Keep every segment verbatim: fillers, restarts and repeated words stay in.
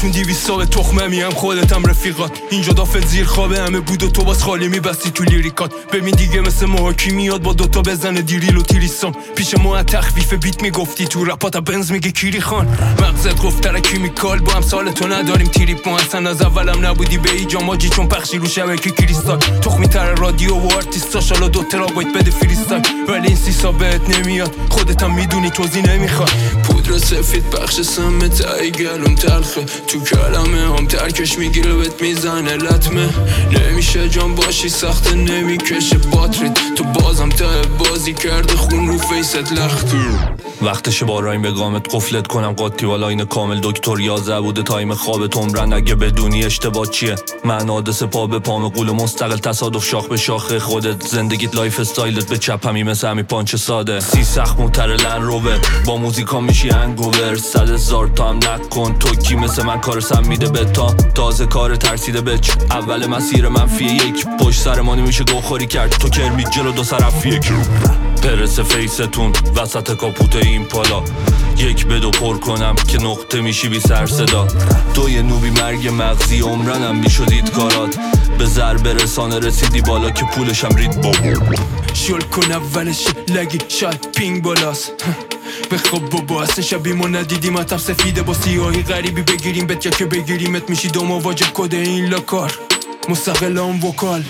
خودتون دیویست ساقه تخمه میم خودتم رفیقات اینجا دافت زیر خوابه همه بود و تو باز خالی میبستی تو لیریکات. ببین دیگه مثل محاکی میاد با دوتا بزنه دیریل و تیریستان پیش ما تخفیف بیت میگفتی تو رپاتا بنز میگه کیری خان مغزت گفت تره کیمیکال با هم سال تو نداریم تریپ ما اصلا از اولم نبودی به ایجا ماجی چون پخشی رو شبکه کریستال تخمی تر رادیو و آرتیستاش حالا دو ترابایت بده فریستایل ولی این سیسا بهت نمیاد خودت هم میدونی توضیح نمیخواد. پودر سفید بخش سمه تایی گلوم تلخه تو کلمه هم ترکش میگیره بهت میزنه لطمه نمیشه جان باشی سخته نمیکشه باتریت تو بازم ته بازی کرده خون رو فیست لختی وقتشه با رایم به گامت قفلت کنم قاطی والا این کامل دکتر یازده بوده تایم خوابت عمرن اگه بدونی اشتباه چیه من حادثه پا به پام قول مستقل تصادف شاخ به شاخه خودت زندگیت لایف استایلت به چپ همی مثل همی پانچ ساده سی سخت موتر لن روور با موزیکا میشی هنگوور صد هزار تا هم نکن تو کی مثل من کار سم میده به تا تازه کار ترسیده بچ اول مسیر منفی یک پشت سر ما نمیشه گوخوری کرد تو کرمی جلو دو سرف یک پرس فیستون وسط کاپوت این پالا یک بدو پر کنم که نقطه میشی بی سر صدا تو یه نوبی مرگ مغزی عمرنم میشدید کارات به ضرب رسانه رسیدی بالا که پولشم رید با شل کن اولش لگی شاید پینگ بالاست بخواب بابا اصلا شبیمو ندیدی مطب سفیده با سیاهی غریبی بگیریم بهت که بگیریمت میشی دو مواجه کده این لاکار مستقل هم وکال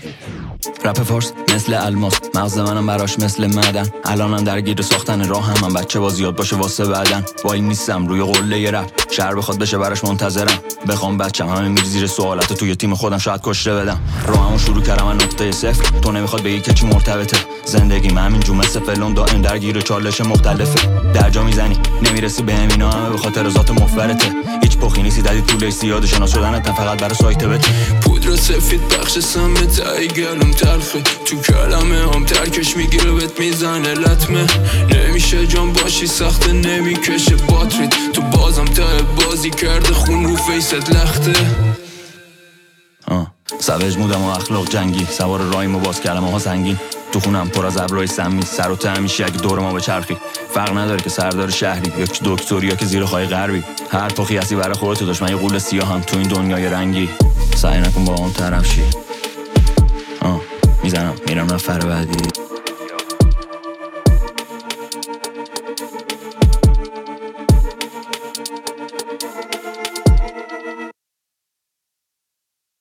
رپ فارس مثل الماس مغز منم براش مثل معدن الانم درگیر ساختن راه هم, هم بچه باز یاد باشه واسه بعدن وای نیستم روی قله ی رپ شهر بخواد بشه براش منتظرم بخوام بچم همه میری زیر سوالات توی تیم خودم شاید کشته بدم راهمو شروع کردم من نقطه صفر تو نمیخواد بگی که چی مرتبطه زندگی من همین جو مثل فلون دائم درگیر چالش مختلفه درجا میزنی نمیرسی به همینا همه به خاطر ذات مفبرته هیچ پخی نیستی دادی طول زیاد شناس شدنت فقط برای سایت بت پودر سفید بخش سمه تایی گلوم تلخه تو کلمه هم ترکش میگیره بهت میزنه لطمه نمیشه جان باشی سخته نمیکشه باتریت تو بازم ته بازی کرده خون رو فیست لخته آه سوج مودم و اخلاق جنگی سوار رایم و باز کلمه ها سنگین تو خونم پر از ابرای سمی سر و ته میشه اگه دور ما به چرخی فرق نداره که سردار شهری یا که دکتری یا که زیر خواهی غربی هر پخی هستی برای خودت داشت من یه قول سیاه هم تو این دنیای رنگی سعی نکن با اون طرف شی آه میزنم میرم نفر بعدی